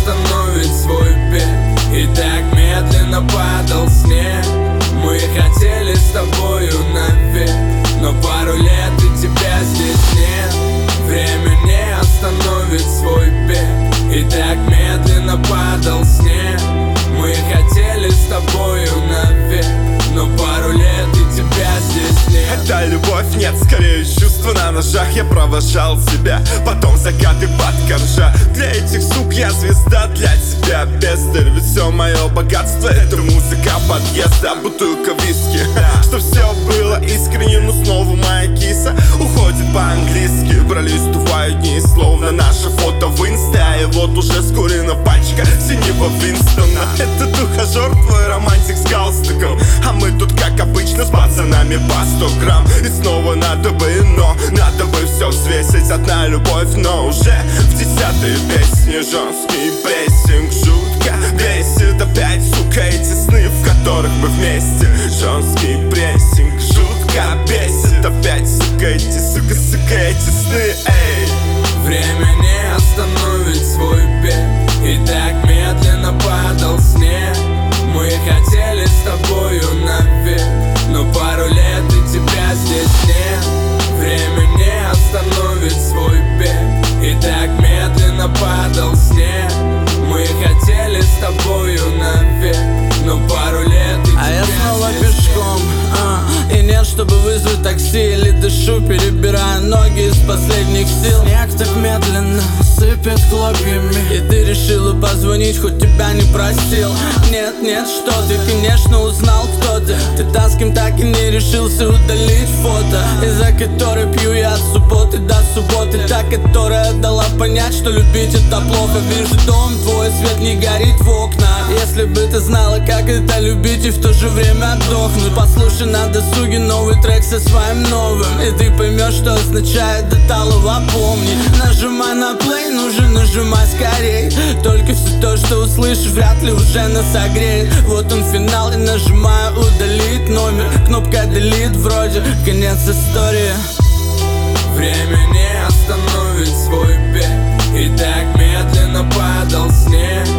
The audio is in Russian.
остановит свой бег, и так медленно падал снег. Мы хотели с тобою навек, но пару лет и тебя здесь нет. Время не остановит свой бег, и так медленно падал снег. Мы хотели с тобою навек, но пару лет и тебя здесь нет. Это любовь, нет, скорее чувства на ножах. Я провожал тебя, потом закаты под коржа. Для этих сук я звезда, для тебя бездарь. Ведь все мое богатство — это музыка подъезда, бутылка виски. Что все было искренне, но снова моя киса уходит по-английски. Пролистываю дни, словно наше фото в инсте. И вот уже скурена пачка синего Винстона. Этот ухажер, твой романтик с галстуком, а мы тут как обычно с пацанами по 100 грамм. И снова надо бы все взвесить. Одна любовь, но уже в 10-й песне. Жесткий прессинг жутко бесит. Опять, сука, эти сны, в которых мы вместе. Жесткий прессинг жутко бесит. Опять, сука, эти сны, эй. Время не остановит свой бег, и так медленно падал снег. Мы хотели с тобою навек, но пару лет и тебя здесь нет. Время не остановит свой бег, и так медленно падал снег. Мы хотели с тобою навек, но пару лет и тебя я снова здесь пешком, и нет, чтобы вызвать такси. Или дышу, перебирая ноги из последних сил. Снег так медленно сыпет хлопьями, и ты решила позвонить, хоть тебя не просил. Нет, нет, что ты, конечно, узнал, кто ты. Ты та, с кем так и не решился удалить фото, из-за которой пью я от субботы до субботы. Та, которая дала понять, что любить это плохо. Вижу дом твой, свет не горит в окна. Если бы ты знала, как это любить и в то же время отдохнуть. Послушай на досуге новый трек со своим новым, и ты поймешь, что означает до талого помнить. Нажимай на плей, нужен нажимай скорей. Только все то, что услышишь, вряд ли уже нас согреет. Вот он финал, и нажимаю удалить номер. Кнопка delete, вроде конец истории. Время не остановит свой бег, и так медленно падал снег.